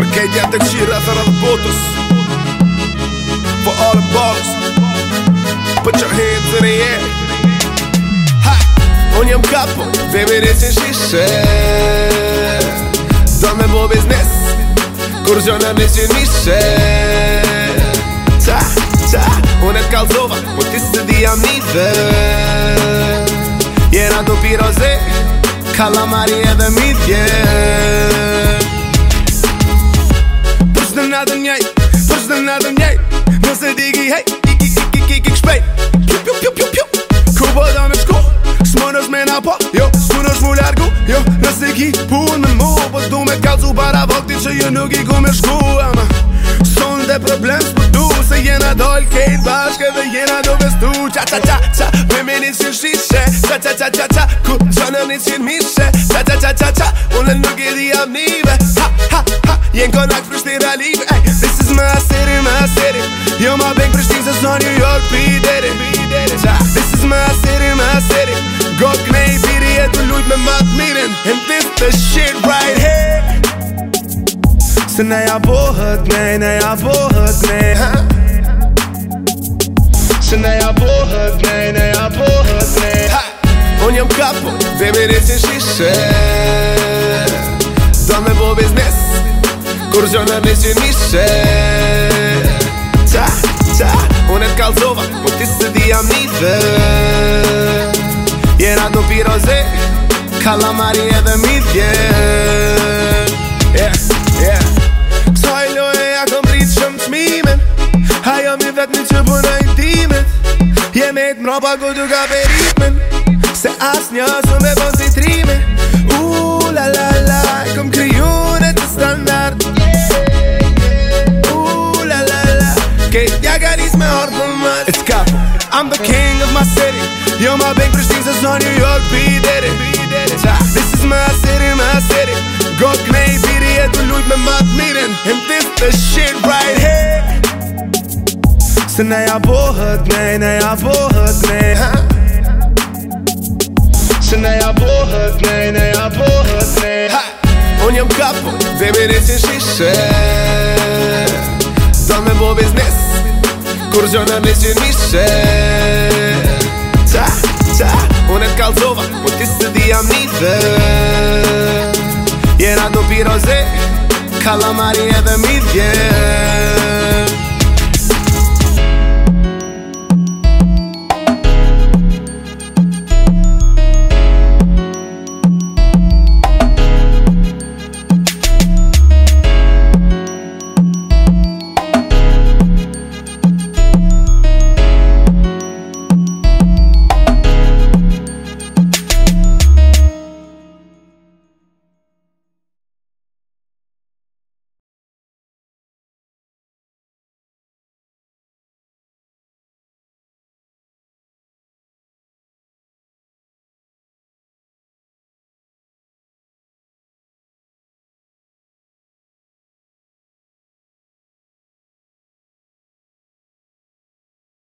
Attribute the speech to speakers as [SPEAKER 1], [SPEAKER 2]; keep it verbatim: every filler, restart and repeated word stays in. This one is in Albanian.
[SPEAKER 1] Kejt jetë të këshirë rreth rreth botës. For all the ballers, put your hands in the air. Ha! Unë jam kapo, feministin shishe. Do me bo biznes, kur gjona nishin mishe. Qa, qa, unë e t'kallzova, po ti se di jam nive. Jena do pi roze, kalamari edhe midje. Për qdo natën njej, për qdo natën njej. Nëse digi hej, ik ik ik ik ik ik shpejt. Piu piu piu piu piu. Ku po da me shku, s'monësh me na po, jo, s'monësh mu largu, jo. Nëse ki pun me mu, po t'du me kallzu para vakti që jo nuk i ku me shku. Ama son dhe problem s'po du, se jena doll kejt bashk edhe jena do bestu. Qa qa qa qa, me me nishin shishe. Qa qa qa qa qa, ku qënë nishin mishe. Qa qa qa qa qa, unë nuk i di jam nive. Ha ha ha, jen konak Prishtira live. Ey, this is my city, my city. Jo ma beng Prishtin se son New York, pi deri. This is my city, my city. Go knej biri e të lujt me mat mirin. And this the shit right here. Se ne ja bohët nej, ne ja bohët nej. Se ne ja bohët nej, ne ja bohët nej. Unë jam kapo, feministin shishe. Do me bo biznes, kur gjona nishin mishe. Qa, qa, unë e t'kallzova, po ti se di jam nive. Jena do pi roze, kalamari edhe midje. Yeah, yeah. Kësaj loje ja kom rrit shumë t'mimen. Hajo mi vetëmi që punaj timet. Jeme t'mropa ku du ka pe ritmen. Se as një su me bon si trime. Ooh la la la, kom kriju në të standard. Ooh la la la, kejt ja ka nis me orë për mat. It's Capo, I'm the king of my city. Jo ma beng Prishtin se son New York, pi deri. This is my city, my city. Go knej biri e të lujt me mat mirin. And this the shit right here. Se ne ja bohët nej, ne ja bohët nej. Se ne ja bohët nej, ne ja bohët nej. Unë jam kapo, feministin shishe. Do me bo biznes, kur gjona nishin mishe. Qa, qa, unë e t'kallzova, po ti se di jam nive. Jena do pi roze, kalamari edhe midje.